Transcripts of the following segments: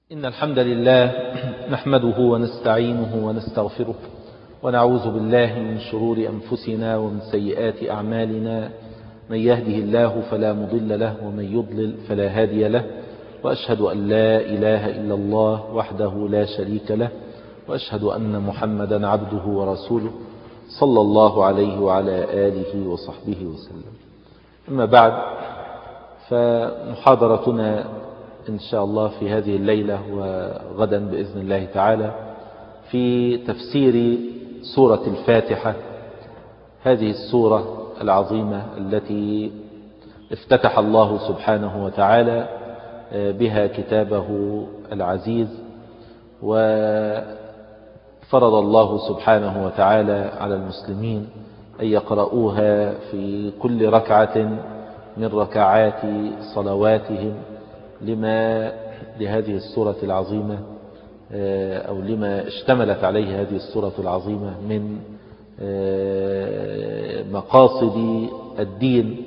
إن الحمد لله نحمده ونستعينه ونستغفره ونعوذ بالله من شرور أنفسنا ومن سيئات أعمالنا. من يهده الله فلا مضل له ومن يضلل فلا هادي له، وأشهد أن لا إله إلا الله وحده لا شريك له، وأشهد أن محمدا عبده ورسوله صلى الله عليه وعلى آله وصحبه وسلم. أما بعد، فمحاضرتنا إن شاء الله في هذه الليلة وغدا بإذن الله تعالى في تفسير سورة الفاتحة، هذه السورة العظيمة التي افتتح الله سبحانه وتعالى بها كتابه العزيز، وفرض الله سبحانه وتعالى على المسلمين أن يقرؤوها في كل ركعة من ركعات صلواتهم لهذه السورة العظيمة، أو لما اشتملت عليه هذه السورة العظيمة من مقاصد الدين.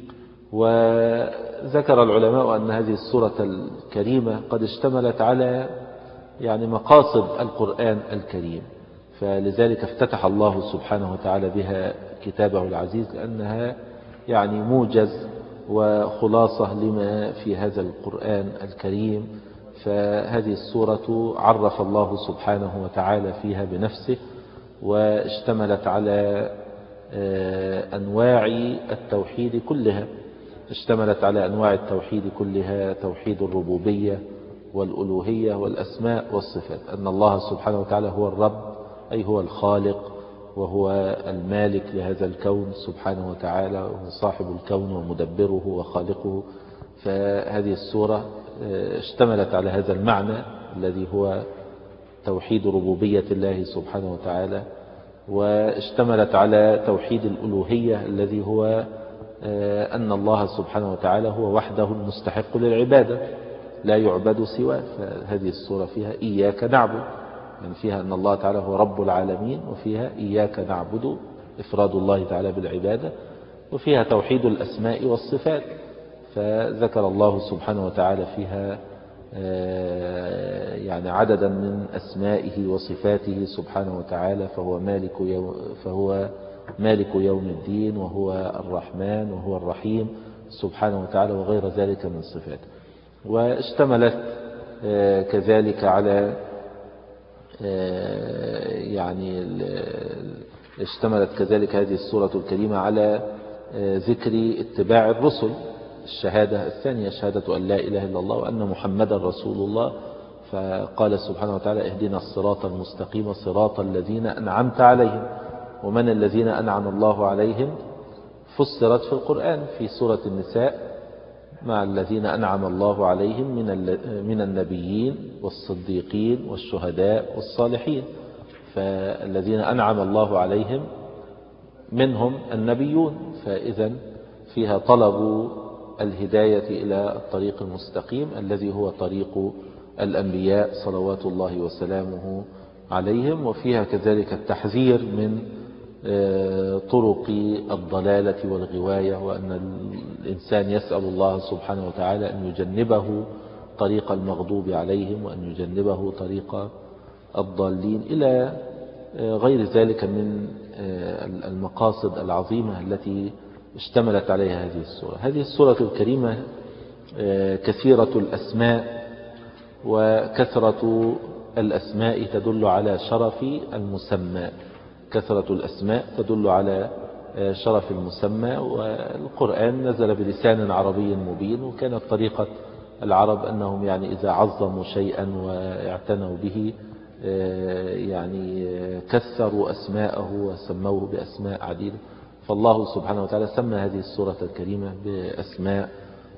وذكر العلماء أن هذه السورة الكريمة قد اشتملت على مقاصد القرآن الكريم، فلذلك افتتح الله سبحانه وتعالى بها كتابه العزيز، لأنها موجز وخلاصة لما في هذا القرآن الكريم. فهذه السورة عرف الله سبحانه وتعالى فيها بنفسه، واشتملت على أنواع التوحيد كلها، اشتملت على أنواع التوحيد كلها: توحيد الربوبية والألوهية والأسماء والصفات، أن الله سبحانه وتعالى هو الرب، أي هو الخالق وهو المالك لهذا الكون سبحانه وتعالى، وهو صاحب الكون ومدبره وخالقه. فهذه السورة اشتملت على هذا المعنى الذي هو توحيد ربوبية الله سبحانه وتعالى، واشتملت على توحيد الألوهية الذي هو أن الله سبحانه وتعالى هو وحده المستحق للعبادة، لا يعبد سواه. فهذه السورة فيها إياك نعبد، فيها أن الله تعالى هو رب العالمين، وفيها إياك نعبد إفراد الله تعالى بالعبادة، وفيها توحيد الأسماء والصفات. فذكر الله سبحانه وتعالى فيها عددا من أسمائه وصفاته سبحانه وتعالى، فهو مالك يوم الدين، وهو الرحمن، وهو الرحيم سبحانه وتعالى، وغير ذلك من صفاته. واشتملت كذلك على اشتملت كذلك هذه السورة الكريمة على ذكر اتباع الرسل، الشهادة الثانية، شهادة أن لا إله إلا الله وأن محمدا رسول الله. فقال سبحانه وتعالى: اهدنا الصراط المستقيم صراط الذين أنعمت عليهم. ومن الذين أنعم الله عليهم فسرت في القرآن في سورة النساء مع الذين أنعم الله عليهم من النبيين والصديقين والشهداء والصالحين. فالذين أنعم الله عليهم منهم النبيون، فإذا فيها طلب الهداية إلى الطريق المستقيم الذي هو طريق الأنبياء صلوات الله وسلامه عليهم. وفيها كذلك التحذير من طرق الضلالة والغواية، وأن الإنسان يسأل الله سبحانه وتعالى أن يجنبه طريق المغضوب عليهم، وأن يجنبه طريق الضالين، إلى غير ذلك من المقاصد العظيمة التي اشتملت عليها هذه السورة. هذه السورة الكريمة كثيرة الأسماء، وكثرة الأسماء تدل على شرف المسمى، كثرة الأسماء تدل على شرف المسمى. والقرآن نزل بلسان عربي مبين، وكانت طريقة العرب أنهم إذا عظموا شيئا واعتنوا به كثروا أسماءه وسموه بأسماء عديدة. فالله سبحانه وتعالى سمى هذه السورة الكريمة بأسماء،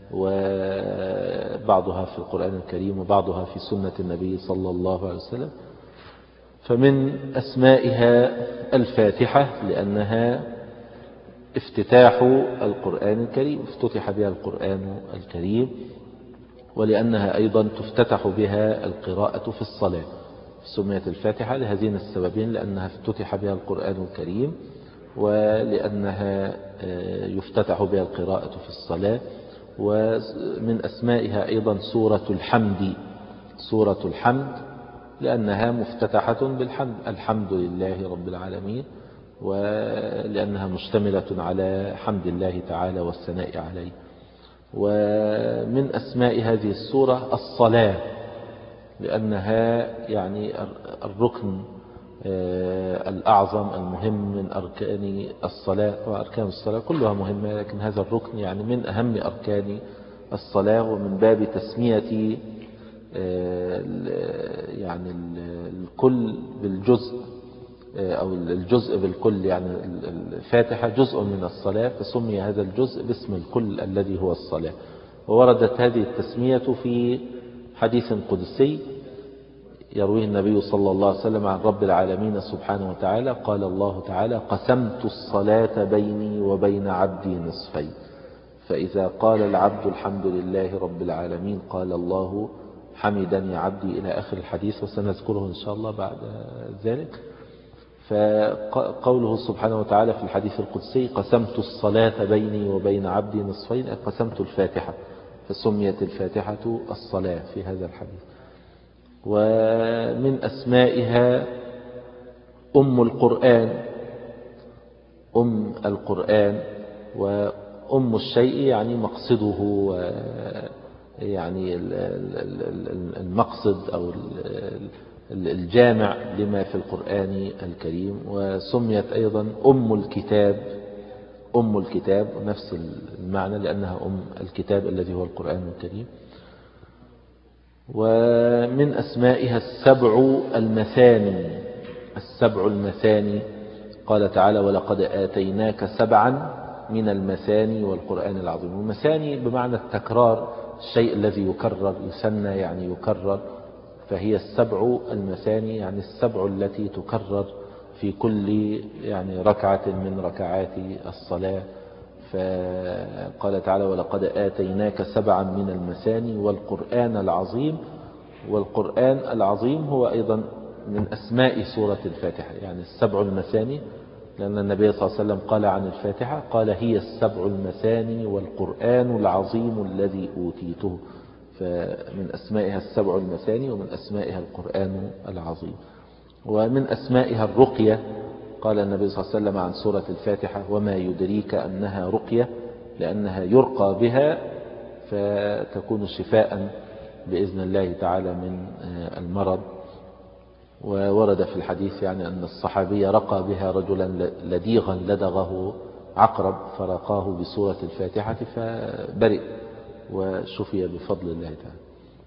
وبعضها في القرآن الكريم وبعضها في سنة النبي صلى الله عليه وسلم. فمن أسمائها الفاتحة، لأنها افتتاح القرآن الكريم، افتتح بها القرآن الكريم، ولأنها أيضا تفتتح بها القراءة في الصلاة. سميت الفاتحة لهذين السببين: لأنها افتتح بها القرآن الكريم، ولأنها يفتتح بها القراءة في الصلاة. ومن أسمائها أيضا سورة الحمد، سورة الحمد لأنها مفتتحة بالحمد، الحمد لله رب العالمين، ولأنها مشتملة على حمد الله تعالى والثناء عليه. ومن أسماء هذه السورة الصلاة، لأنها يعني الركن الأعظم المهم من أركان الصلاة، وأركان الصلاة كلها مهمة، لكن هذا الركن يعني من أهم أركان الصلاة، ومن باب تسمية يعني الكل بالجزء أو الجزء بالكل، يعني الفاتحة جزء من الصلاة، فسمي هذا الجزء باسم الكل الذي هو الصلاة. ووردت هذه التسمية في حديث قدسي يرويه النبي صلى الله عليه وسلم عن رب العالمين سبحانه وتعالى، قال الله تعالى: قسمت الصلاة بيني وبين عبدي نصفين، فإذا قال العبد الحمد لله رب العالمين قال الله حمدني عبدي، إلى آخر الحديث، وسنذكره إن شاء الله بعد ذلك. فقوله سبحانه وتعالى في الحديث القدسي: قسمت الصلاة بيني وبين عبدي نصفين، قسمت الفاتحة، فسميت الفاتحة الصلاة في هذا الحديث. ومن أسمائها أم القرآن، أم القرآن، وأم الشيء يعني مقصده، يعني المقصد أو الجامع لما في القرآن الكريم. وسميت أيضا أم الكتاب، أم الكتاب نفس المعنى، لأنها أم الكتاب الذي هو القرآن الكريم. ومن أسمائها السبع المثاني، السبع المثاني، قال تعالى: ولقد آتيناك سبعا من المثاني والقرآن العظيم. والمثاني بمعنى التكرار، الشيء الذي يكرر، يسنى يعني يكرر، فهي السبع المثاني يعني السبع التي تكرر في كل يعني ركعة من ركعات الصلاة. فقال تعالى: ولقد آتيناك سبعا من المثاني والقرآن العظيم. والقرآن العظيم هو أيضا من أسماء سورة الفاتحة، يعني السبع المثاني، لأن النبي صلى الله عليه وسلم قال عن الفاتحة، قال: هي السبع المثاني والقرآن العظيم الذي أوتيته. فمن أسمائها السبع المثاني، ومن أسمائها القرآن العظيم. ومن أسمائها الرقية، قال النبي صلى الله عليه وسلم عن سورة الفاتحة: وما يدريك أنها رقية، لأنها يرقى بها فتكون شفاء بإذن الله تعالى من المرض. وورد في الحديث يعني أن الصحابي رقى بها رجلا لديغا لدغه عقرب، فرقاه بسورة الفاتحة فبرئ وشفي بفضل الله تعالى.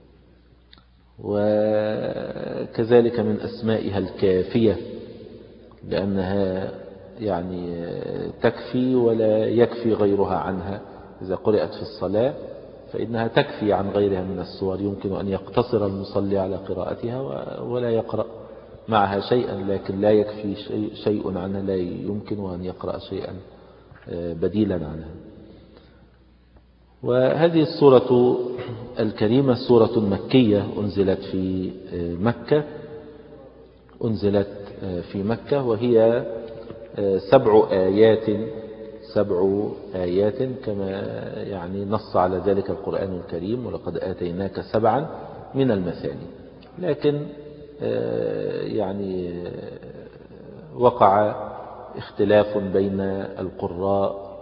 وكذلك من أسمائها الكافية، لأنها يعني تكفي ولا يكفي غيرها عنها، إذا قرأت في الصلاة فإنها تكفي عن غيرها من السور، يمكن أن يقتصر المصلي على قراءتها ولا يقرأ معها شيئا، لكن لا يكفي شيء عنها، لا يمكن أن يقرأ شيئا بديلا عنها. وهذه السورة الكريمة سورة مكية، أنزلت في مكة، وهي 7 آيات كما يعني نص على ذلك القرآن الكريم: ولقد آتيناك سبعا من المثاني. لكن يعني وقع اختلاف بين القراء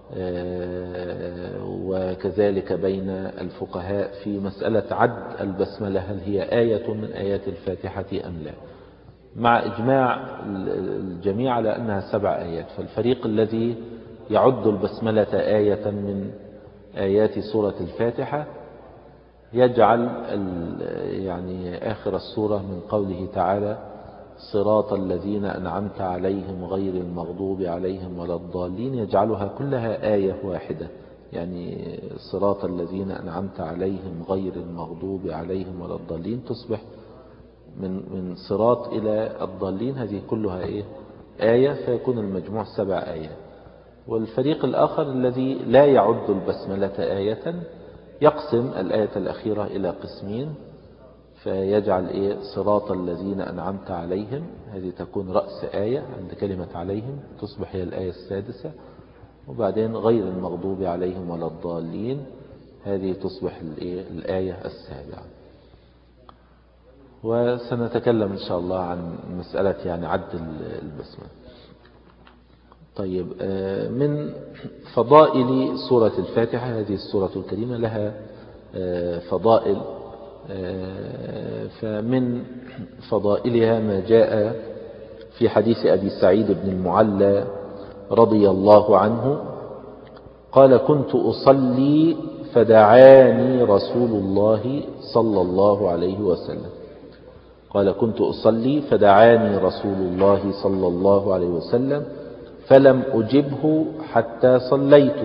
وكذلك بين الفقهاء في مسألة عد البسملة، هل هي آية من آيات الفاتحة أم لا، مع إجماع الجميع على أنها 7 آيات. فالفريق الذي يعد البسملة آية من آيات سورة الفاتحة يجعل يعني آخر السورة من قوله تعالى: صراط الذين أنعمت عليهم غير المغضوب عليهم ولا الضالين، يجعلها كلها آية واحدة، يعني صراط الذين أنعمت عليهم غير المغضوب عليهم ولا الضالين تصبح من صراط إلى الضالين، هذه كلها آية، فيكون المجموع 7 آيات. والفريق الآخر الذي لا يعد البسملة آية يقسم الآية الأخيرة إلى قسمين، فيجعل صراط الذين أنعمت عليهم، هذه تكون رأس آية عند كلمة عليهم، تصبح هي الآية 6، وبعدين غير المغضوب عليهم ولا الضالين، هذه تصبح الآية 7. وسنتكلم إن شاء الله عن مسألة يعني عد البسملة. طيب، من فضائل سورة الفاتحة، هذه السورة الكريمة لها فضائل، فمن فضائلها ما جاء في حديث أبي سعيد بن المعلى رضي الله عنه قال: كنت أصلي فدعاني رسول الله صلى الله عليه وسلم. قال: كنت أصلي فدعاني رسول الله صلى الله عليه وسلم فلم أجبه حتى صليت.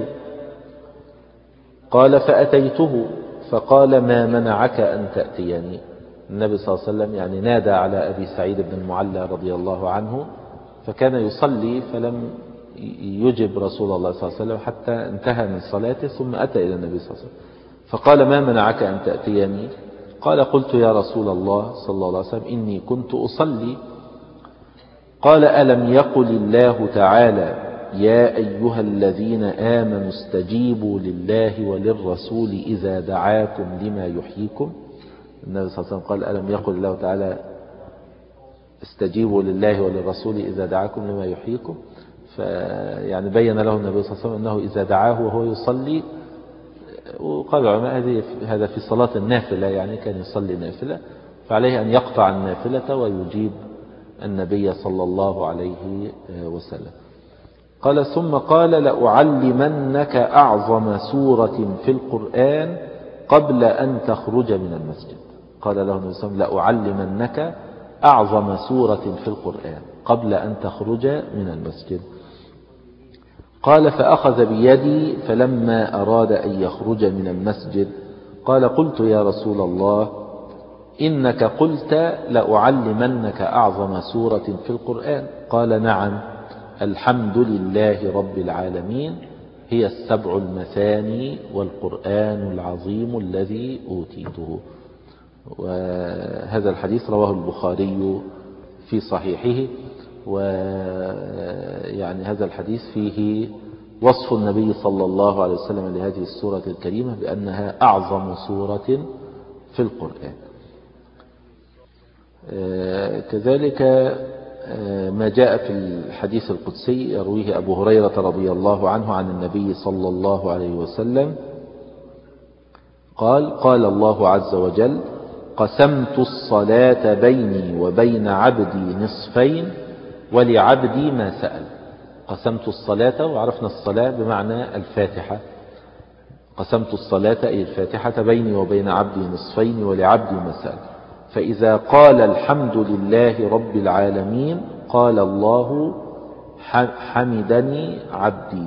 قال: فأتيته فقال: ما منعك أن تأتيني؟ النبي صلى الله عليه وسلم يعني نادى على أبي سعيد بن المعلى رضي الله عنه، فكان يصلي فلم يجب رسول الله صلى الله عليه وسلم حتى انتهى من صلاته، ثم أتى إلى النبي صلى الله عليه وسلم فقال: ما منعك أن تأتيني؟ قال: قلت يا رسول الله صلى الله عليه وسلم إني كنت أصلي. قال: ألم يقل الله تعالى: يا أيها الذين آمنوا استجيبوا لله وللرسول إذا دعاكم لما يحييكم؟ النبي صلى الله عليه وسلم قال: ألم يقل الله تعالى استجيبوا لله وللرسول إذا دعاكم لما يحييكم؟ فيعني بين له النبي صلى الله عليه وسلم أنه إذا دعاه وهو يصلي، وقال العلماء هذا في صلاة النافلة، يعني كان يصلي نافلة، فعليه أن يقطع النافلة ويجيب النبي صلى الله عليه وسلم. قال: ثم قال: لأعلمنك أعظم سورة في القرآن قبل أن تخرج من المسجد. قال له النبي صلى الله عليه وسلم: لأعلمنك أعظم سورة في القرآن قبل أن تخرج من المسجد. قال: فأخذ بيدي فلما أراد أن يخرج من المسجد قال: قلت يا رسول الله إنك قلت لأعلمنك أعظم سورة في القرآن. قال: نعم، الحمد لله رب العالمين، هي السبع المثاني والقرآن العظيم الذي أوتيته. وهذا الحديث رواه البخاري في صحيحه، ويعني هذا الحديث فيه وصف النبي صلى الله عليه وسلم لهذه السورة الكريمة بأنها أعظم سورة في القرآن. كذلك ما جاء في الحديث القدسي يرويه أبو هريرة رضي الله عنه عن النبي صلى الله عليه وسلم قال: قال الله عز وجل: قسمت الصلاة بيني وبين عبدي نصفين ولعبدي ما سأل. قسمت الصلاة، وعرفنا الصلاة بمعنى الفاتحة. قسمت الصلاة أي الفاتحة بيني وبين عبدي نصفين ولعبدي ما سأل. فإذا قال الحمد لله رب العالمين قال الله حمدني عبدي.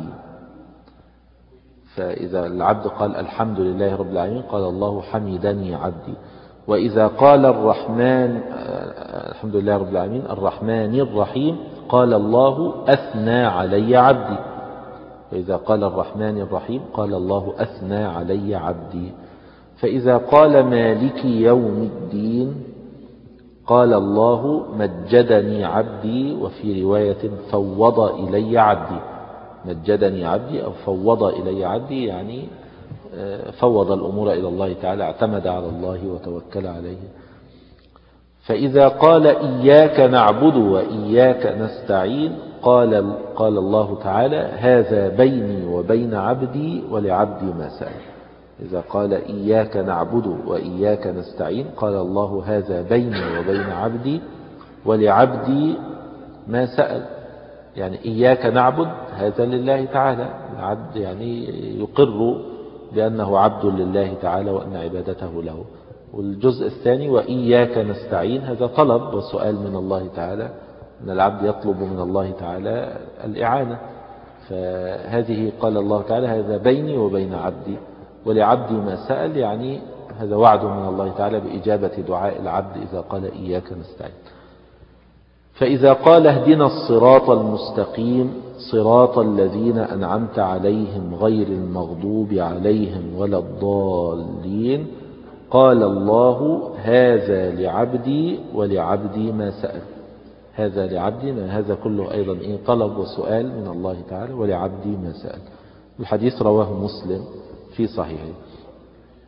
فإذا العبد قال الحمد لله رب العالمين قال الله حمدني عبدي. وإذا قال الرحمن الحمد لله رب العالمين الرحمن الرحيم قال الله أثنى علي عبدي. فإذا قال الرحمن الرحيم قال الله أثنى علي عبدي. فإذا قال مالك يوم الدين قال الله مجدني عبدي. وفي رواية فوض إلي عبدي. مجدني عبدي أو فوض إلي عبدي، يعني فوض الأمور إلى الله تعالى، اعتمد على الله وتوكل عليه. فإذا قال إياك نعبد وإياك نستعين قال الله تعالى هذا بيني وبين عبدي ولعبدي ما سأل. إذا قال إياك نعبد وإياك نستعين قال الله هذا بيني وبين عبدي ولعبدي ما سأل. يعني إياك نعبد هذا لله تعالى، العبد يعني يقر بأنه عبد لله تعالى وأن عبادته له. والجزء الثاني وإياك نستعين هذا طلب وسؤال من الله تعالى، أن العبد يطلب من الله تعالى الإعانة. فهذه قال الله تعالى هذا بيني وبين عبدي ولعبدي ما سأل، يعني هذا وعد من الله تعالى بإجابة دعاء العبد إذا قال إياك نستعين. فإذا قال اهدنا الصراط المستقيم صراط الذين أنعمت عليهم غير المغضوب عليهم ولا الضالين قال الله هذا لعبدي ولعبدي ما سأل. هذا لعبدي، ما هذا كله أيضا طلب وسؤال من الله تعالى، ولعبدي ما سأل. الحديث رواه مسلم في صحيحه.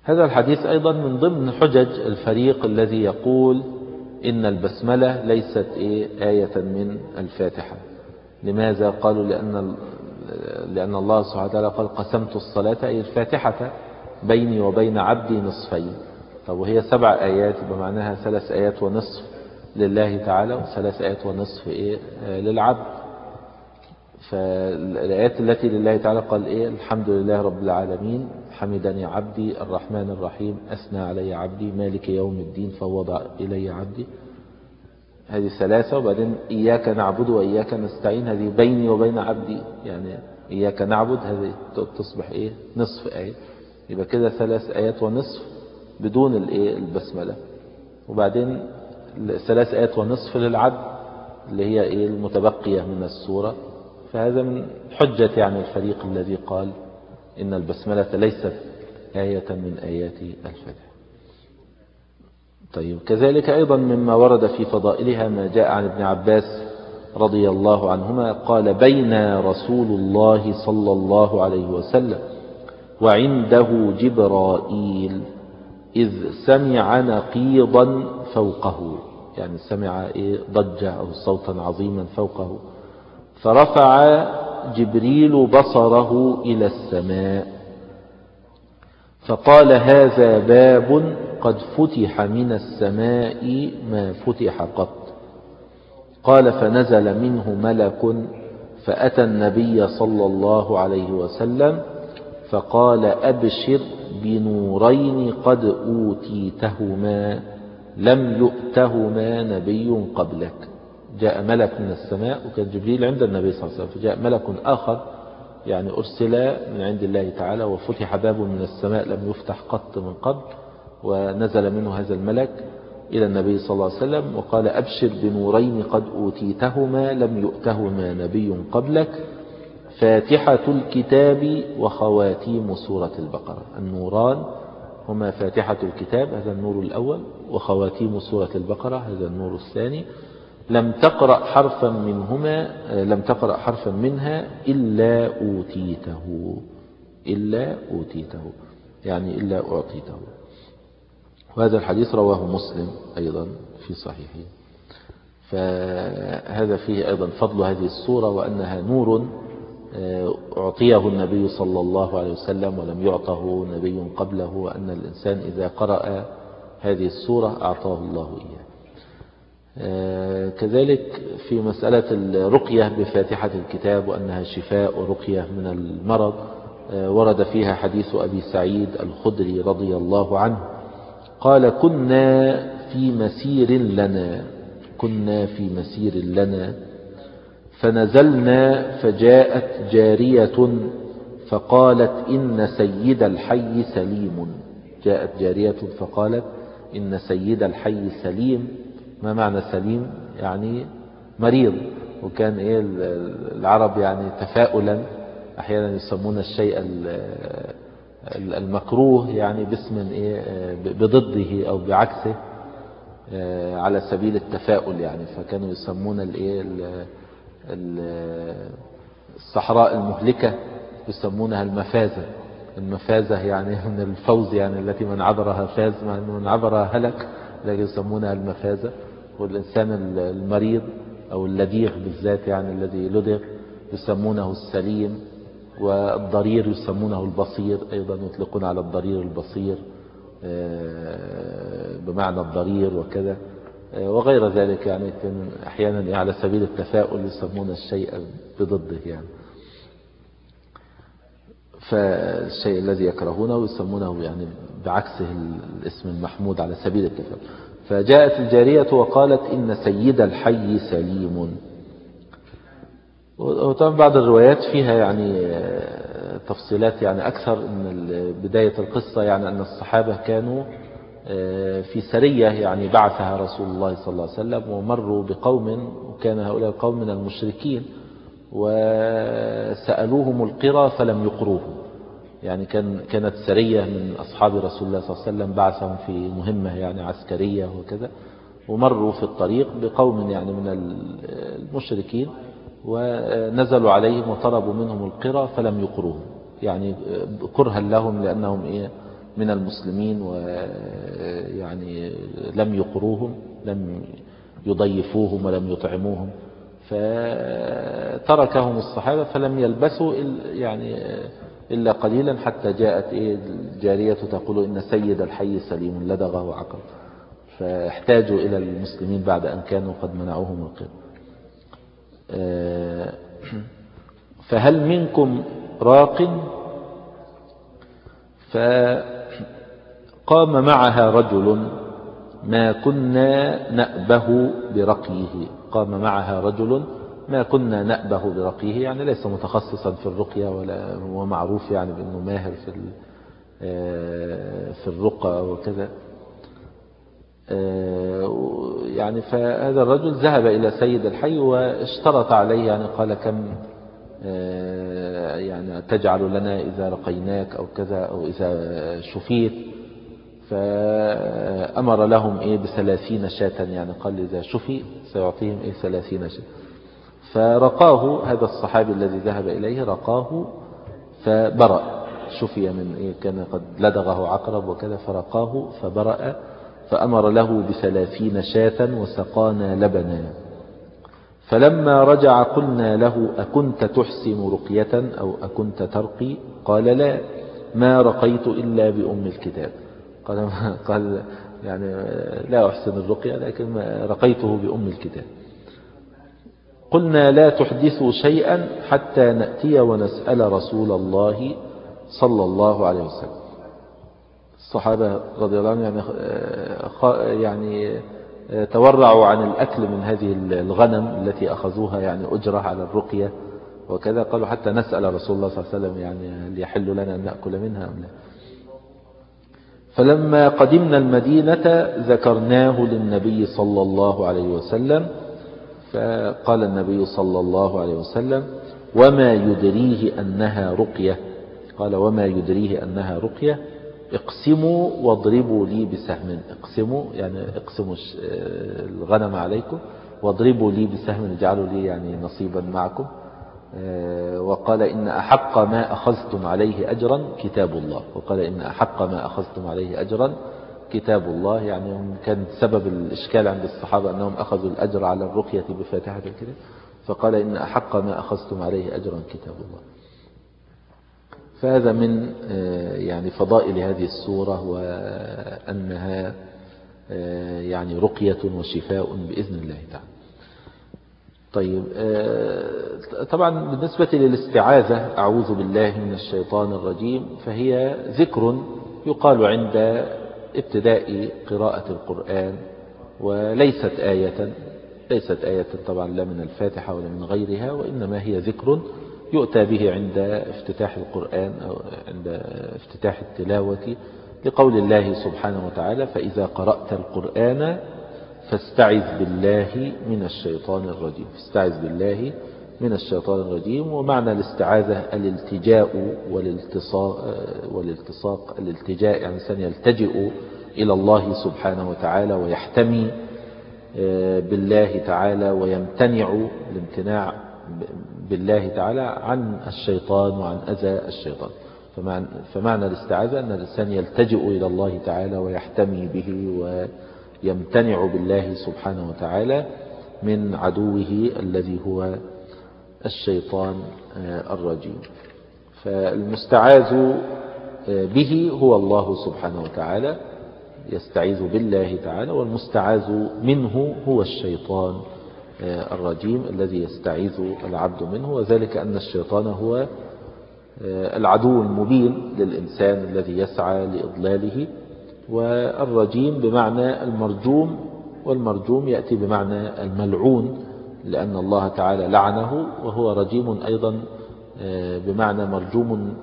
هذا الحديث أيضا من ضمن حجج الفريق الذي يقول إن البسملة ليست آية من الفاتحة. لماذا؟ قالوا لأن الله سبحانه وتعالى قال قسمت الصلاة أي الفاتحة بيني وبين عبدي نصفين. طب وهي 7 آيات بمعناها 3 آيات ونصف لله تعالى و3 آيات ونصف للعبد. فالآيات التي لله تعالى قال الحمد لله رب العالمين حمدني عبدي الرحمن الرحيم أثنى علي عبدي مالك يوم الدين فوض إلي عبدي. هذه 3. وبعدين إياك نعبد وإياك نستعين هذه بيني وبين عبدي، يعني إياك نعبد هذه تصبح نصف آية. يبقى كده 3 آيات ونصف بدون البسملة. وبعدين 3 آيات ونصف للعبد اللي هي المتبقية من السورة. فهذا من حجة يعني الفريق الذي قال إن البسملة ليست آية من آيات الفاتحة. طيب كذلك أيضا مما ورد في فضائلها ما جاء عن ابن عباس رضي الله عنهما قال بين رسول الله صلى الله عليه وسلم وعنده جبرائيل إذ سمع نقيضا فوقه، يعني سمع ضجة أو صوتا عظيما فوقه، فرفع جبريل بصره إلى السماء فقال هذا باب قد فتح من السماء ما فتح قط. قال فنزل منه ملك فأتى النبي صلى الله عليه وسلم فقال أبشر بنورين قد أوتيتهما لم يؤتهما نبي قبلك. جاء ملك من السماء، وكان جبريل عند النبي صلى الله عليه وسلم، فجاء ملك آخر يعني أرسل من عند الله تعالى وفتح باب من السماء لم يفتح قط من قبل، ونزل منه هذا الملك إلى النبي صلى الله عليه وسلم وقال أبشر بنورين قد أوتيتهما لم يؤتهما نبي قبلك فاتحة الكتاب وخواتيم سورة البقرة. النوران هما فاتحة الكتاب هذا النور الأول، وخواتيم سورة البقرة هذا النور الثاني. لم تقرأ حرفا منها إلا أوتيته يعني إلا أعطيته. وهذا الحديث رواه مسلم أيضا في صحيحه. فهذا فيه أيضا فضل هذه السورة وأنها نور أعطيه النبي صلى الله عليه وسلم ولم يعطه نبي قبله، وأن الإنسان إذا قرأ هذه السورة أعطاه الله إياه. كذلك في مسألة الرقية بفاتحة الكتاب وأنها شفاء ورقية من المرض، ورد فيها حديث أبي سعيد الخدري رضي الله عنه قال كنا في مسير لنا فنزلنا فجاءت جارية فقالت إن سيد الحي سليم. جاءت جارية فقالت إن سيد الحي سليم. ما معنى سليم؟ يعني مريض. وكان العرب يعني تفاؤلا أحيانا يسمون الشيء المكروه يعني باسم بضده أو بعكسه على سبيل التفاؤل يعني. فكانوا يسمون الصحراء المهلكة يسمونها المفازة يعني من الفوز يعني التي من عبرها فاز من عبرها هلك، لكن يسمونها المفازة. والإنسان المريض أو اللديغ بالذات يعني الذي لدغ يسمونه السليم. والضرير يسمونه البصير أيضا، يطلقون على الضرير البصير بمعنى الضرير وكذا وغير ذلك يعني. أحيانا على سبيل التفاؤل يسمون الشيء بضده يعني. فالشيء الذي يكرهونه يسمونه يعني بعكسه الاسم المحمود على سبيل التفاؤل. فجاءت الجارية وقالت إن سيد الحي سليم. وطبعا بعض الروايات فيها يعني تفصيلات يعني أكثر من بداية القصة، يعني أن الصحابة كانوا في سرية يعني بعثها رسول الله صلى الله عليه وسلم ومروا بقوم، وكان هؤلاء القوم من المشركين، وسألوهم القرى فلم يقروهم. يعني كانت سرية من أصحاب رسول الله صلى الله عليه وسلم بعثهم في مهمة يعني عسكرية وكذا، ومروا في الطريق بقوم يعني من المشركين ونزلوا عليهم وطلبوا منهم القرى فلم يقروهم، يعني كرها لهم لأنهم من المسلمين ويعني لم يقروهم، لم يضيفوهم ولم يطعموهم، فتركهم الصحابة فلم يلبسوا يعني إلا قليلا حتى جاءت الجارية تقول إن سيد الحي سليم لدغه وعقر، فاحتاجوا إلى المسلمين بعد أن كانوا قد منعوهم القرد. فهل منكم راق؟ فقام معها رجل ما كنا نأبه برقيه. قام معها رجل ما كنا نأبه برقيه، يعني ليس متخصصا في الرقية ولا هو معروف يعني بأنه ماهر في الرقى وكذا. يعني فهذا الرجل ذهب إلى سيد الحي واشترط عليه، يعني قال كم يعني تجعل لنا إذا رقيناك أو كذا أو إذا شفيت، فأمر لهم ب30 شاة، يعني قال إذا شفي سيعطيهم 30 شاة. فرقاه هذا الصحابي الذي ذهب إليه، رقاه فبرأ، شفي من كان قد لدغه عقرب وكذا، فرقاه فبرأ، فأمر له ب30 شاة وسقانا لبنا. فلما رجع قلنا له أكنت تحسن رقية أو أكنت ترقي؟ قال لا، ما رقيت إلا بأم الكتاب. قال يعني لا أحسن الرقية لكن رقيته بأم الكتاب. قلنا لا تحدثوا شيئا حتى نأتي ونسأل رسول الله صلى الله عليه وسلم. الصحابة رضي الله عنهم يعني تورعوا عن الأكل من هذه الغنم التي أخذوها يعني أجرة على الرقية وكذا، قالوا حتى نسأل رسول الله صلى الله عليه وسلم يعني هل يحل لنا أن نأكل منها أم لا. فلما قدمنا المدينة ذكرناه للنبي صلى الله عليه وسلم، فقال النبي صلى الله عليه وسلم وما يدريه أنها رقية؟ قال وما يدريه أنها رقية؟ اقسموا واضربوا لي بسهم. اقسموا يعني اقسموا الغنم عليكم، واضربوا لي بسهم، اجعلوا لي يعني نصيبا معكم. وقال إن أحق ما أخذتم عليه أجرا كتاب الله. وقال إن أحق ما أخذتم عليه أجرا كتاب الله، يعني كان سبب الإشكال عند الصحابة أنهم أخذوا الأجر على الرقية بفاتحة الكتاب، فقال إن أحق ما أخذتم عليه أجرا كتاب الله. فهذا من يعني فضائل هذه السورة، وأنها يعني رقية وشفاء بإذن الله تعالى. طيب، طبعا بالنسبة للاستعاذة أعوذ بالله من الشيطان الرجيم، فهي ذكر يقال عند ابتداء قراءة القرآن، وليست آية طبعا لا من الفاتحة ولا من غيرها، وإنما هي ذكر يؤتى به عند افتتاح القرآن أو عند افتتاح التلاوة، لقول الله سبحانه وتعالى فإذا قرأت القرآن فاستعذ بالله من الشيطان الرجيم. فاستعذ بالله من الشيطان الرجيم. ومعنى الاستعاذة الالتجاء والالتصاق. الالتجاء يعني الإنسان يلتجئ إلى الله سبحانه وتعالى ويحتمي بالله تعالى، ويمتنع الامتناع بالله تعالى عن الشيطان وعن أذى الشيطان. فمعنى الاستعاذة أن الإنسان يلتجئ إلى الله تعالى ويحتمي به ويمتنع بالله سبحانه وتعالى من عدوه الذي هو الشيطان الرجيم. فالمستعاذ به هو الله سبحانه وتعالى، يستعيذ بالله تعالى، والمستعاذ منه هو الشيطان الرجيم الذي يستعيذ العبد منه، وذلك أن الشيطان هو العدو المبين للإنسان الذي يسعى لإضلاله، والرجيم بمعنى المرجوم، والمرجوم يأتي بمعنى الملعون، لأن الله تعالى لعنه، وهو رجيم أيضا بمعنى مرجوم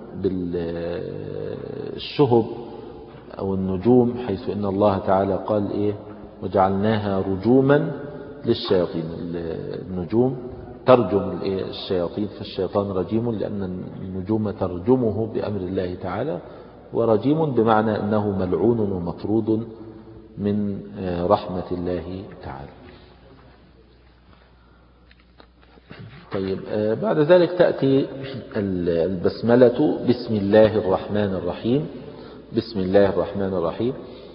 بالشهب أو النجوم، حيث إن الله تعالى قال وجعلناها رجوما للشياطين. النجوم ترجم الشياطين، فالشيطان رجيم لأن النجوم ترجمه بأمر الله تعالى، ورجيم بمعنى أنه ملعون ومطرود من رحمة الله تعالى. طيب، بعد ذلك تأتي البسملة بسم الله الرحمن الرحيم. بسم الله الرحمن الرحيم.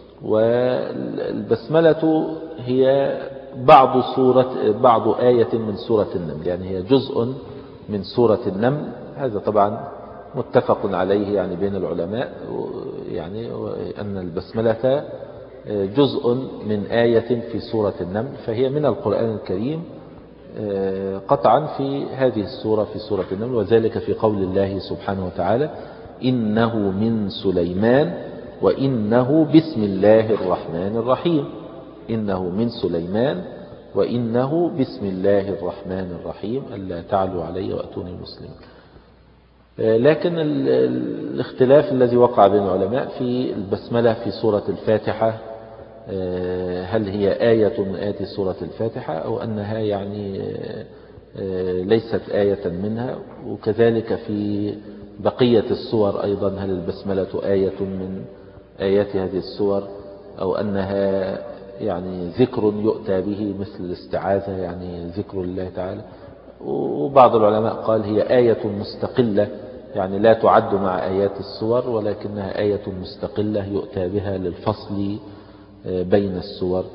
والبسملة هي بعض آية من سورة النمل، يعني هي جزء من سورة النمل. هذا طبعا متفق عليه يعني بين العلماء، يعني أن البسملة جزء من آية في سورة النمل، فهي من القرآن الكريم قطعا في هذه السورة، في سورة النمل. وذلك في قول الله سبحانه وتعالى: إنه من سليمان وإنه بسم الله الرحمن الرحيم. إنه من سليمان وإنه بسم الله الرحمن الرحيم ألا تعلوا علي وأتوني مسلمين. لكن الاختلاف الذي وقع بين العلماء في البسملة في سورة الفاتحة، هل هي آية من آيات سورة الفاتحة أو أنها يعني ليست آية منها، وكذلك في بقية السور أيضا هل البسملة آية من آيات هذه السور أو أنها يعني ذكر يؤتى به مثل الاستعاذة، يعني ذكر الله تعالى. وبعض العلماء قال هي آية مستقلة، يعني لا تعد مع آيات السور، ولكنها آية مستقلة يؤتى بها للفصل بين السور.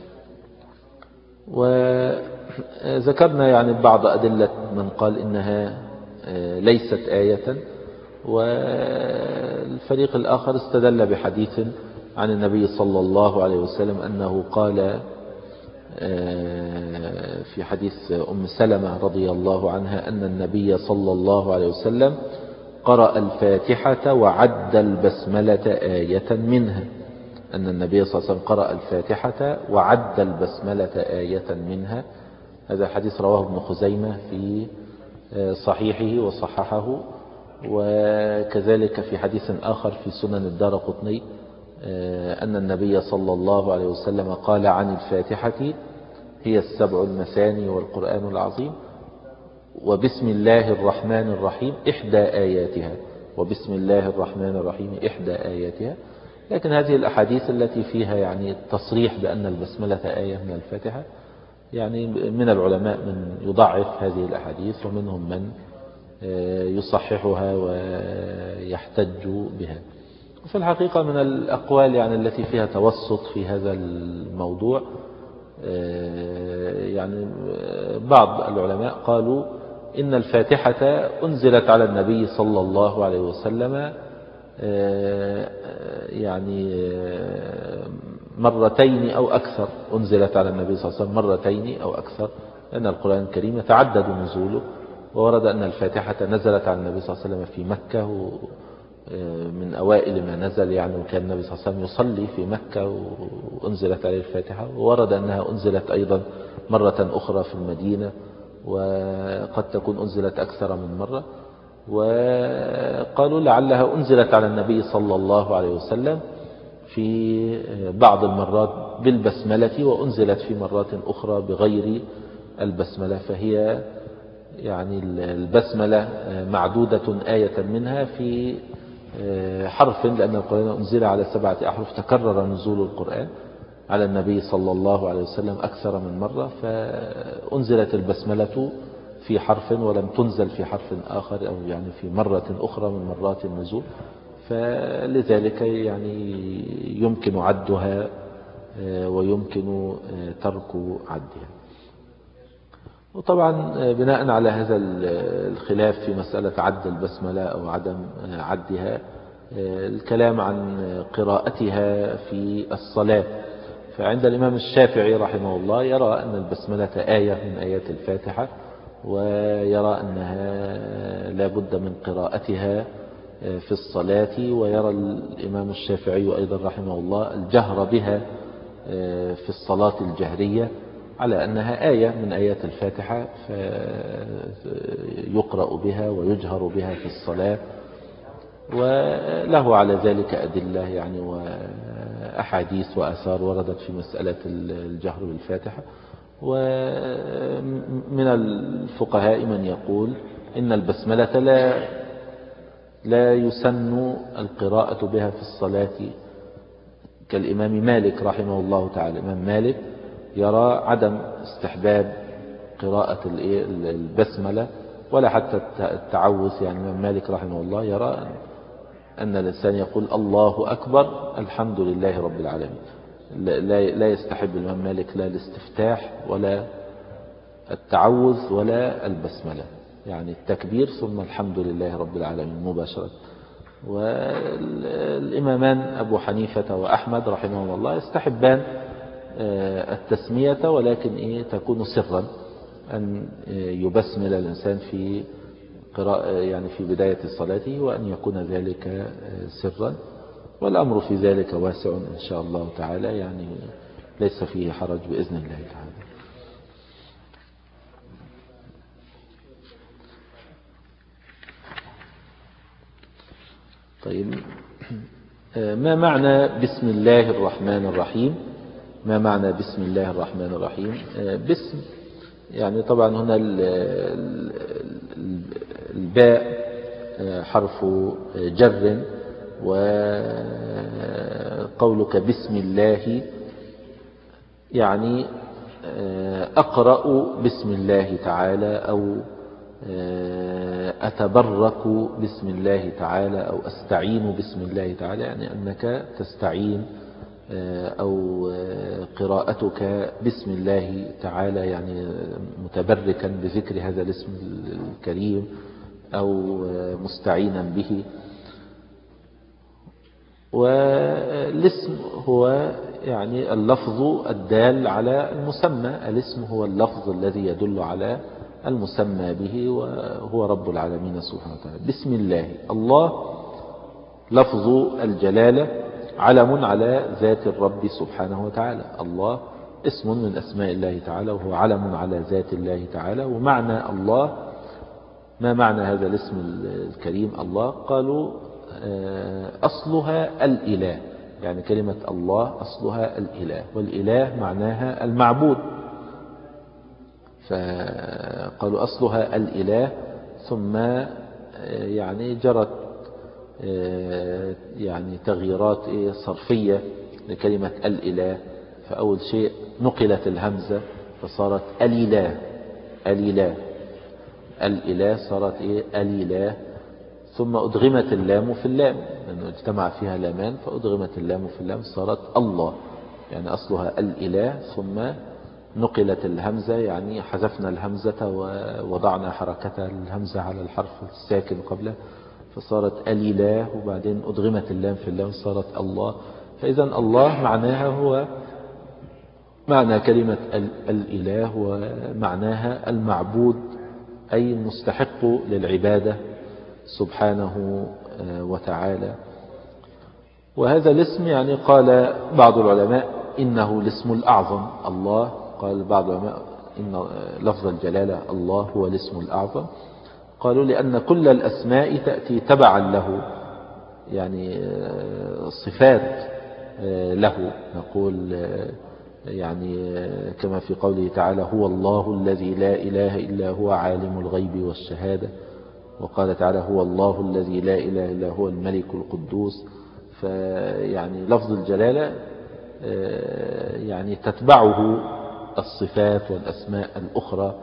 وذكرنا يعني بعض أدلة من قال إنها ليست آية، والفريق الآخر استدل بحديث عن النبي صلى الله عليه وسلم أنه قال في حديث أم سلمة رضي الله عنها أن النبي صلى الله عليه وسلم قرأ الفاتحة وعد البسملة آية منها. أن النبي صلى الله عليه وسلم قرأ الفاتحة وعد البسملة آية منها. هذا الحديث رواه ابن خزيمة في صحيحه وصححه. وكذلك في حديث آخر في سنن الدارقطني أن النبي صلى الله عليه وسلم قال عن الفاتحة: هي السبع المثاني والقرآن العظيم، وبسم الله الرحمن الرحيم إحدى آياتها. وبسم الله الرحمن الرحيم إحدى آياتها. لكن هذه الأحاديث التي فيها يعني التصريح بأن البسملة آية من الفاتحة، يعني من العلماء من يضعف هذه الأحاديث ومنهم من يصححها ويحتج بها. في الحقيقة من الأقوال يعني التي فيها توسط في هذا الموضوع، يعني بعض العلماء قالوا إن الفاتحة أنزلت على النبي صلى الله عليه وسلم يعني مرتين أو أكثر. أنزلت على النبي صلى الله عليه وسلم مرتين أو أكثر، لأن القرآن الكريم يتعدد نزوله. وورد أن الفاتحة نزلت على النبي صلى الله عليه وسلم في مكة من أوائل ما نزل، يعني وكان النبي صلى الله عليه وسلم يصلي في مكة وأنزلت عليه الفاتحة. وورد أنها أنزلت أيضا مرة أخرى في المدينة، وقد تكون أنزلت أكثر من مرة. وقالوا لعلها أنزلت على النبي صلى الله عليه وسلم في بعض المرات بالبسملة، وأنزلت في مرات أخرى بغير البسملة. فهي يعني البسملة معدودة آية منها في حرف، لأن القرآن أنزل على 7 أحرف. تكرر نزول القرآن على النبي صلى الله عليه وسلم أكثر من مرة، فأنزلت البسملة في حرف ولم تنزل في حرف آخر، أو يعني في مرة أخرى من مرات النزول. فلذلك يعني يمكن عدها ويمكن ترك عدها. وطبعا بناء على هذا الخلاف في مسألة عد البسملة أو عدم عدها، الكلام عن قراءتها في الصلاة. فعند الإمام الشافعي رحمه الله يرى أن البسملة آية من آيات الفاتحة، ويرى أنها لا بد من قراءتها في الصلاة. ويرى الإمام الشافعي أيضا رحمه الله الجهر بها في الصلاة الجهرية على أنها آية من آيات الفاتحة، فيقرأ بها ويجهر بها في الصلاة. وله على ذلك أدلة يعني وأحاديث وآثار وردت في مسألة الجهر بالفاتحة. ومن الفقهاء من يقول إن البسملة لا يسن القراءة بها في الصلاة، كالإمام مالك رحمه الله تعالى. الإمام مالك يرى عدم استحباب قراءة البسملة ولا حتى التعوذ. يعني الإمام مالك رحمه الله يرى أن الإنسان يقول الله أكبر الحمد لله رب العالمين. لا يستحب الإمام مالك لا الاستفتاح ولا التعوذ ولا البسملة، يعني التكبير ثم الحمد لله رب العالمين مباشرة. والإمامان أبو حنيفة وأحمد رحمهم الله يستحبان التسمية، ولكن تكون سرا، أن يبسمل الإنسان في قراءة يعني في بداية صلاته، وأن يكون ذلك سرا، والأمر في ذلك واسع إن شاء الله تعالى، يعني ليس فيه حرج بإذن الله تعالى. طيب، ما معنى بسم الله الرحمن الرحيم؟ ما معنى بسم الله الرحمن الرحيم؟ بسم يعني طبعا هنا الباء حرف جر، وقولك بسم الله يعني أقرأ بسم الله تعالى، أو أتبرك بسم الله تعالى، أو أستعين بسم الله تعالى، يعني أنك تستعين، أو قراءتك بسم الله تعالى يعني متبركا بذكر هذا الاسم الكريم، أو مستعينا به. والاسم هو يعني اللفظ الدال على المسمى، الاسم هو اللفظ الذي يدل على المسمى به، وهو رب العالمين سبحانه وتعالى. بسم الله، الله لفظ الجلالة، علم على ذات الرب سبحانه وتعالى. الله اسم من أسماء الله تعالى، وهو علم على ذات الله تعالى. ومعنى الله، ما معنى هذا الاسم الكريم الله؟ قالوا أصلها الإله، يعني كلمة الله أصلها الإله، والإله معناها المعبود، فقالوا أصلها الإله. ثم يعني جرت يعني تغييرات صرفية لكلمة الإله، فأول شيء نقلت الهمزة فصارت الإله، الإله، الإله صارت الإله، ثم أدغمت اللام في اللام، لأنه اجتمع فيها لامان فأدغمت اللام في اللام صارت الله، يعني أصلها الإله. ثم نقلت الهمزة، يعني حذفنا الهمزة ووضعنا حركة الهمزة على الحرف الساكن قبله فصارت الإله، وبعدين أدغمت اللام في اللام صارت الله. فإذا الله معناها هو معنى كلمة الإله، ومعناها المعبود، أي المستحق للعبادة سبحانه وتعالى. وهذا الاسم يعني قال بعض العلماء إنه الاسم الأعظم. الله قال بعض العلماء إن لفظ الجلالة الله هو الاسم الأعظم. قالوا لأن كل الأسماء تأتي تبعا له، يعني صفات له، نقول يعني كما في قوله تعالى هو الله الذي لا إله إلا هو عالم الغيب والشهادة، وقال تعالى هو الله الذي لا إله إلا هو الملك القدوس. فيعني لفظ الجلالة يعني تتبعه الصفات والأسماء الأخرى،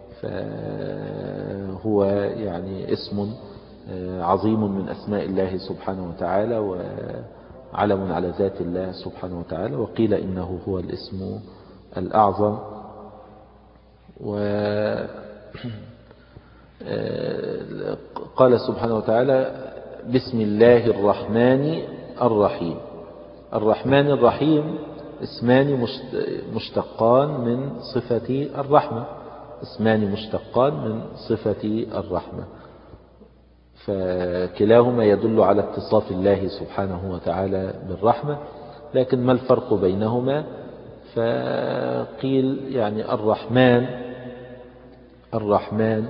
فهو يعني اسم عظيم من أسماء الله سبحانه وتعالى، وعلم على ذات الله سبحانه وتعالى. وقيل إنه هو الاسم الأعظم. قال سبحانه وتعالى بسم الله الرحمن الرحيم. الرحمن الرحيم اسمان مشتقان من صفة الرحمة، اسمان مشتقان من صفة الرحمة، فكلاهما يدل على اتصاف الله سبحانه وتعالى بالرحمة. لكن ما الفرق بينهما؟ فقيل يعني الرحمن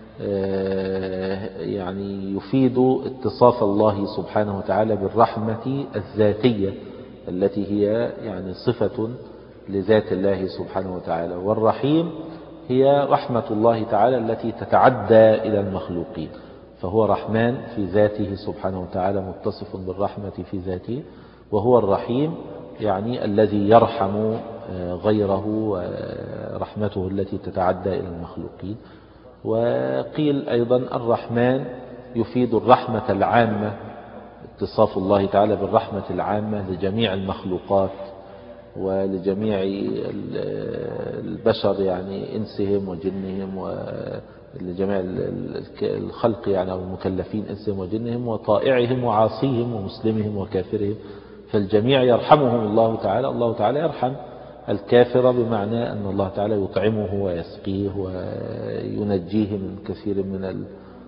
يعني يفيد اتصاف الله سبحانه وتعالى بالرحمة الذاتية التي هي يعني صفة لذات الله سبحانه وتعالى، والرحيم هي رحمة الله تعالى التي تتعدى إلى المخلوقين، فهو رحمن في ذاته سبحانه وتعالى متصف بالرحمة في ذاته، وهو الرحيم يعني الذي يرحم غيره ورحمته التي تتعدى إلى المخلوقين. وقيل أيضا الرحمن يفيد الرحمة العامة، اتصاف الله تعالى بالرحمة العامة لجميع المخلوقات ولجميع البشر، يعني إنسهم وجنهم، ولجميع الخلق يعني أو المكلفين إنسهم وجنهم، وطائعهم وعاصيهم ومسلمهم وكافرهم، فالجميع يرحمهم الله تعالى. الله تعالى يرحم الكافر بمعنى أن الله تعالى يطعمه ويسقيه وينجيه من كثير من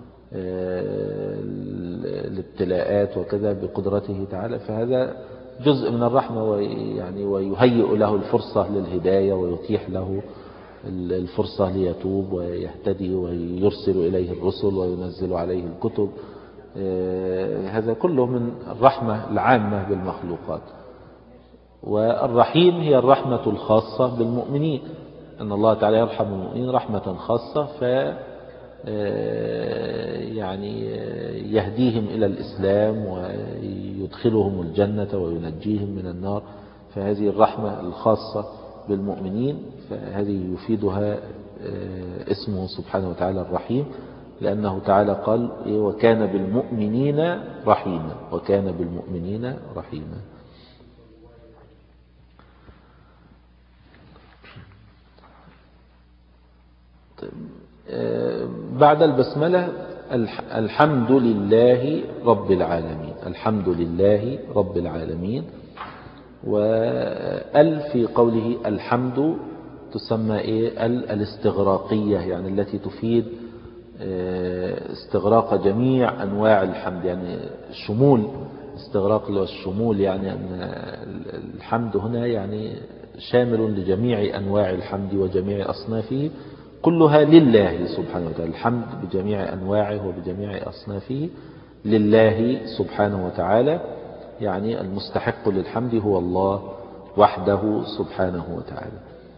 الابتلاءات وكذا بقدرته تعالى، فهذا جزء من الرحمة، ويهيئ له الفرصة للهداية ويتيح له الفرصة ليتوب ويهتدي ويرسل إليه الرسل وينزل عليه الكتب. هذا كله من الرحمة العامة بالمخلوقات. والرحيم هي الرحمة الخاصة بالمؤمنين، أن الله تعالى يرحم المؤمنين رحمة خاصة، يعني يهديهم إلى الإسلام ويدخلهم الجنة وينجيهم من النار. فهذه الرحمة الخاصة بالمؤمنين، فهذه يفيدها اسمه سبحانه وتعالى الرحيم، لأنه تعالى قال وكان بالمؤمنين رحيما، وكان بالمؤمنين رحيما. بعد البسملة الحمد لله رب العالمين، الحمد لله رب العالمين. في قوله الحمد تسمى الاستغراقية، يعني التي تفيد استغراق جميع أنواع الحمد، يعني شمول، استغراق والشمول، يعني أن الحمد هنا يعني شامل لجميع أنواع الحمد وجميع أصنافه، كلها لله سبحانه وتعالى. الحمد بجميع أنواعه وبجميع أصنافه لله سبحانه وتعالى، يعني المستحق للحمد هو الله وحده سبحانه وتعالى.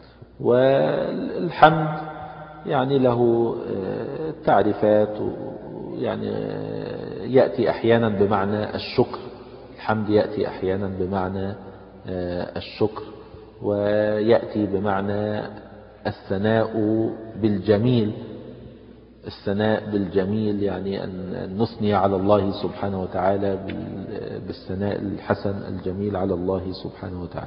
والحمد يعني له تعريفات، يعني يأتي أحيانا بمعنى الشكر، الحمد يأتي أحيانا بمعنى الشكر، ويأتي بمعنى الثناء بالجميل، الثناء بالجميل يعني أن نثني على الله سبحانه وتعالى بالثناء الحسن الجميل على الله سبحانه وتعالى.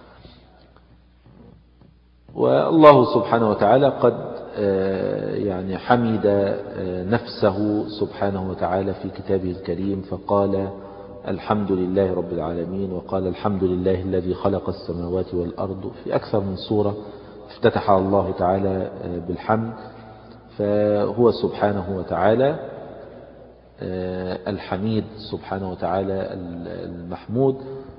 والله سبحانه وتعالى قد يعني حمد نفسه سبحانه وتعالى في كتابه الكريم، فقال الحمد لله رب العالمين، وقال الحمد لله الذي خلق السماوات والأرض في أكثر من سورة افتتح الله تعالى بالحمد. فهو سبحانه وتعالى الحميد سبحانه وتعالى المحمود،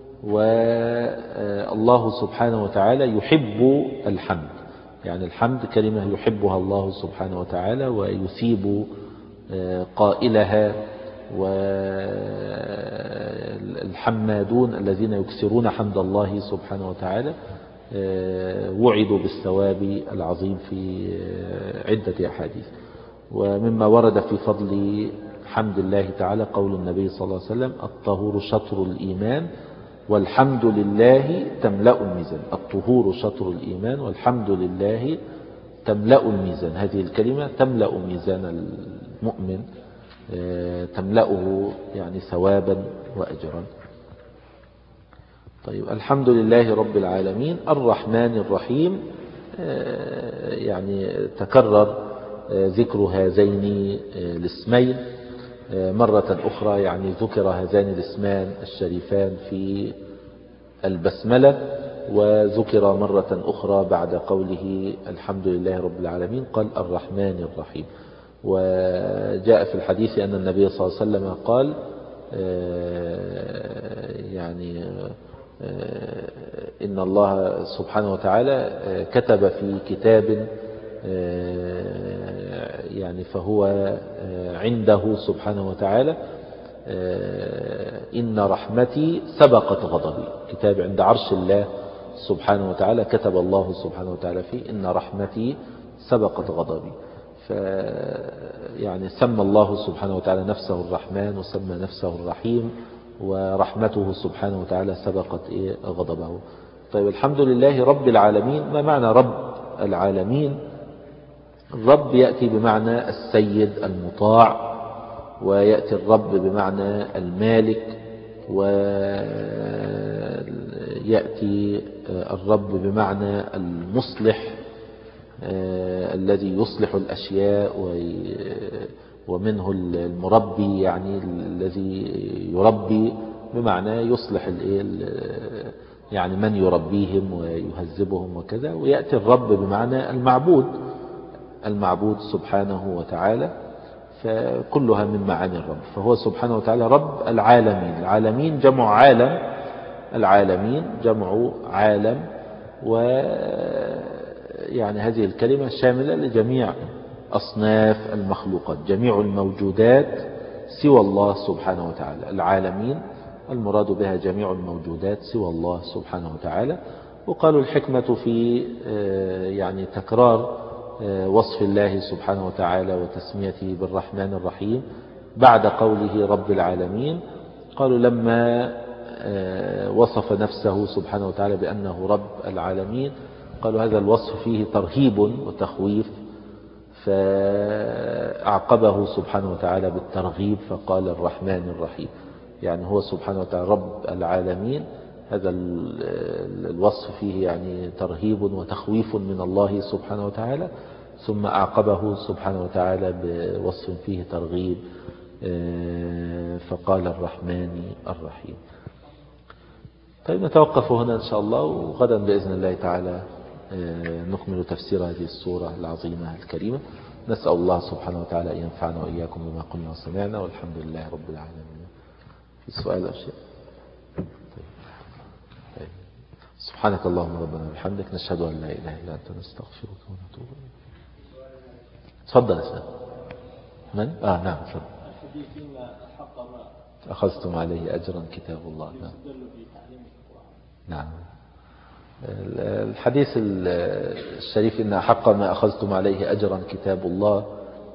والله سبحانه وتعالى يحب الحمد، يعني الحمد كلمة يحبها الله سبحانه وتعالى ويثيب قائلها. والحمادون الذين يكثرون حمد الله سبحانه وتعالى وعدوا بالثواب العظيم في عدة أحاديث. ومما ورد في فضل حمد الله تعالى قول النبي صلى الله عليه وسلم الطهور شطر الإيمان والحمد لله تملأ الميزان. الطهور شطر الإيمان والحمد لله تملأ الميزان، هذه الكلمة تملأ ميزان المؤمن، تملأه يعني ثوابا وأجرا. طيب، الحمد لله رب العالمين الرحمن الرحيم، يعني تكرر ذكر هذين الاسمين مرة أخرى، يعني ذكر هذان الاسمان الشريفان في البسملة، وذكر مرة أخرى بعد قوله الحمد لله رب العالمين قال الرحمن الرحيم. وجاء في الحديث أن النبي صلى الله عليه وسلم قال يعني إن الله سبحانه وتعالى كتب في كتاب يعني فهو عنده سبحانه وتعالى إن رحمتي سبقت غضبي، كتاب عند عرش الله سبحانه وتعالى كتب الله سبحانه وتعالى فيه إن رحمتي سبقت غضبي. يعني سمى الله سبحانه وتعالى نفسه الرحمن وسمى نفسه الرحيم، ورحمته سبحانه وتعالى سبقت غضبه. طيب، الحمد لله رب العالمين. ما معنى رب العالمين؟ الرب يأتي بمعنى السيد المطاع، ويأتي الرب بمعنى المالك، ويأتي الرب بمعنى المصلح الذي يصلح الأشياء، ومنه المربي يعني الذي يربي بمعنى يصلح يعني من يربيهم ويهذبهم وكذا. ويأتي الرب بمعنى المعبود سبحانه وتعالى، فكلها من معاني الرب. فهو سبحانه وتعالى رب العالمين. العالمين جمع عالم، العالمين جمع عالم، ويعني هذه الكلمة شاملة لجميع أصناف المخلوقات، جميع الموجودات سوى الله سبحانه وتعالى. العالمين المراد بها جميع الموجودات سوى الله سبحانه وتعالى. وقالوا الحكمة في يعني تكرار وصف الله سبحانه وتعالى وتسميته بالرحمن الرحيم بعد قوله رب العالمين، قالوا لما وصف نفسه سبحانه وتعالى بأنه رب العالمين قالوا هذا الوصف فيه ترهيب وتخويف، فأعقبه سبحانه وتعالى بالترغيب فقال الرحمن الرحيم. يعني هو سبحانه وتعالى رب العالمين، هذا الوصف فيه يعني ترهيب وتخويف من الله سبحانه وتعالى، ثم أعقبه سبحانه وتعالى بوصف فيه ترغيب فقال الرحمن الرحيم. طيب نتوقف هنا إن شاء الله، وغدا بإذن الله تعالى نكمل تفسير هذه السورة العظيمة الكريمة. نسأل الله سبحانه وتعالى أن ينفعنا وإياكم بما قلنا وسمعنا، والحمد لله رب العالمين. في سؤال أو شيء؟ طيب. سبحانك اللهم ربنا وبحمدك، نشهد أن لا إله إلا أنت، نستغفرك ونتوب إليك. تفضل يا سيدي. من؟ نعم تفضل. أخذتم عليه أجرا كتاب الله. نعم. الحديث الشريف إن حق ما أخذتم عليه أجرا كتاب الله،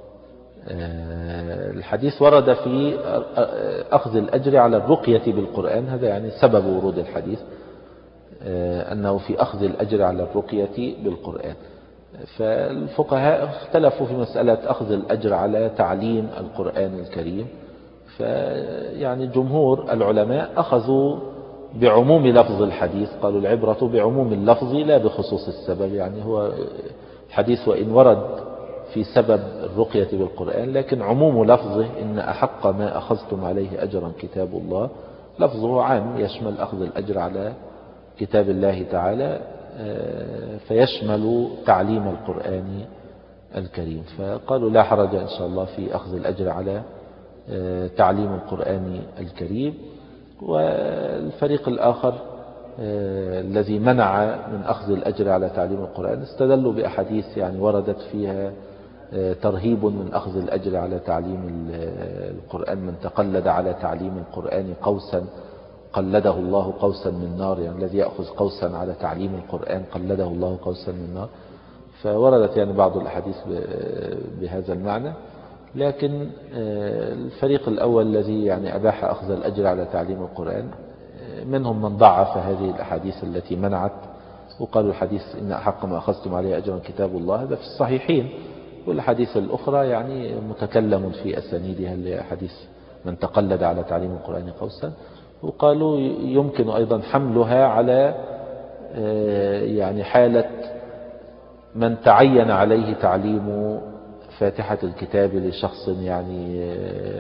الحديث ورد في أخذ الأجر على الرقية بالقرآن. هذا يعني سبب ورود الحديث أنه في أخذ الأجر على الرقية بالقرآن. فالفقهاء اختلفوا في مسألة أخذ الأجر على تعليم القرآن الكريم. فيعني جمهور العلماء أخذوا بعموم لفظ الحديث، قالوا العبرة بعموم اللفظ لا بخصوص السبب. يعني هو الحديث وإن ورد في سبب الرقية بالقرآن، لكن عموم لفظه إن أحق ما أخذتم عليه أجرا كتاب الله، لفظه عام يشمل أخذ الأجر على كتاب الله تعالى، فيشمل تعليم القرآن الكريم. فقالوا لا حرج إن شاء الله في أخذ الأجر على تعليم القرآن الكريم. والفريق الآخر الذي منع من أخذ الأجر على تعليم القرآن استدلوا بأحاديث يعني وردت فيها ترهيب من أخذ الأجر على تعليم القرآن. من تقلد على تعليم القرآن قوسا قلده الله قوسا من نار، يعني الذي يأخذ قوسا على تعليم القرآن قلده الله قوسا من نار. فوردت يعني بعض الأحاديث بهذا المعنى. لكن الفريق الأول الذي يعني أباح أخذ الأجر على تعليم القرآن منهم من ضعف هذه الأحاديث التي منعت، وقالوا الحديث إن أحق ما أخذتم عليه أجرا كتاب الله هذا في الصحيحين، والحديث الأخرى يعني متكلم في أسانيدها لحديث من تقلد على تعليم القرآن قوسا. وقالوا يمكن أيضا حملها على يعني حالة من تعين عليه تعليم فاتحة الكتاب لشخص يعني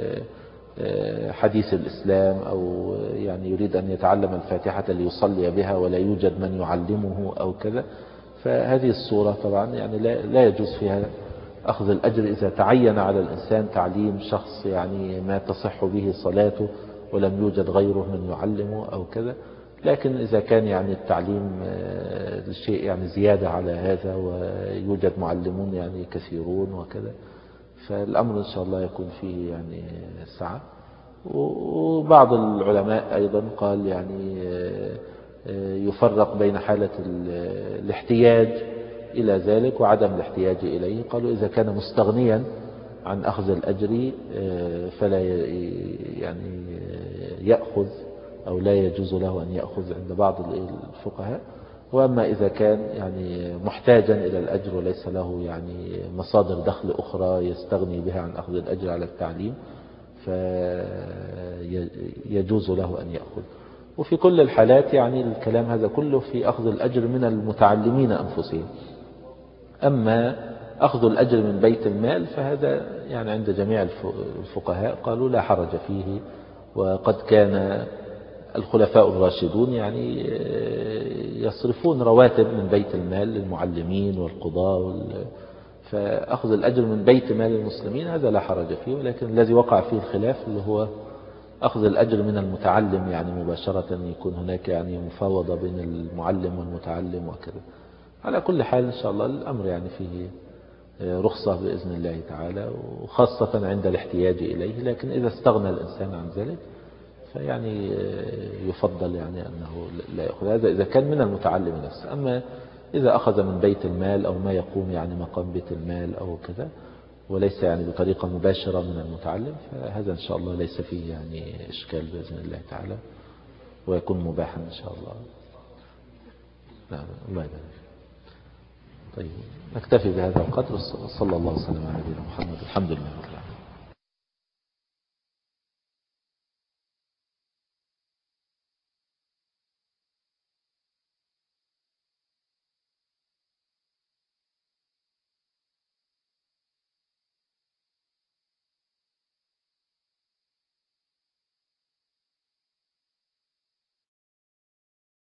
حديث الإسلام، أو يعني يريد أن يتعلم الفاتحة ليصلي بها ولا يوجد من يعلمه أو كذا. فهذه الصورة طبعا يعني لا يجوز فيها أخذ الأجر إذا تعين على الإنسان تعليم شخص يعني ما تصح به صلاته ولم يوجد غيره من يعلمه أو كذا. لكن إذا كان يعني التعليم شيء يعني زيادة على هذا ويوجد معلمون يعني كثيرون وكذا، فالأمر إن شاء الله يكون فيه يعني سعة. وبعض العلماء أيضا قال يعني يفرق بين حالة الاحتياج إلى ذلك وعدم الاحتياج إليه. قالوا إذا كان مستغنيا عن أخذ الأجر فلا يعني يأخذ أو لا يجوز له أن يأخذ عند بعض الفقهاء. وأما إذا كان يعني محتاجا إلى الأجر وليس له يعني مصادر دخل أخرى يستغني بها عن أخذ الأجر على التعليم، فيجوز له أن يأخذ. وفي كل الحالات يعني الكلام هذا كله في أخذ الأجر من المتعلمين أنفسهم. أما أخذ الأجر من بيت المال فهذا يعني عند جميع الفقهاء قالوا لا حرج فيه. وقد كان الخلفاء الراشدون يعني يصرفون رواتب من بيت المال للمعلمين والقضاة فأخذ الأجر من بيت مال المسلمين هذا لا حرج فيه. ولكن الذي وقع فيه الخلاف اللي هو أخذ الأجر من المتعلم يعني مباشرة، يكون هناك يعني مفاوضة بين المعلم والمتعلم وكذا. على كل حال إن شاء الله الأمر يعني فيه رخصة بإذن الله تعالى، وخاصة عند الاحتياج إليه. لكن إذا استغنى الإنسان عن ذلك فيعني يفضل يعني أنه لا يأخذ هذا إذا كان من المتعلم نفسه. أما إذا أخذ من بيت المال أو ما يقوم يعني مقام بيت المال أو كذا وليس يعني بطريقة مباشرة من المتعلم فهذا إن شاء الله ليس فيه يعني إشكال بإذن الله تعالى، ويكون مباحا إن شاء الله. نعم الله يبارك. طيب نكتفي بهذا القدر. صلى الله وسلم على نبينا محمد. الحمد لله رب العالمين.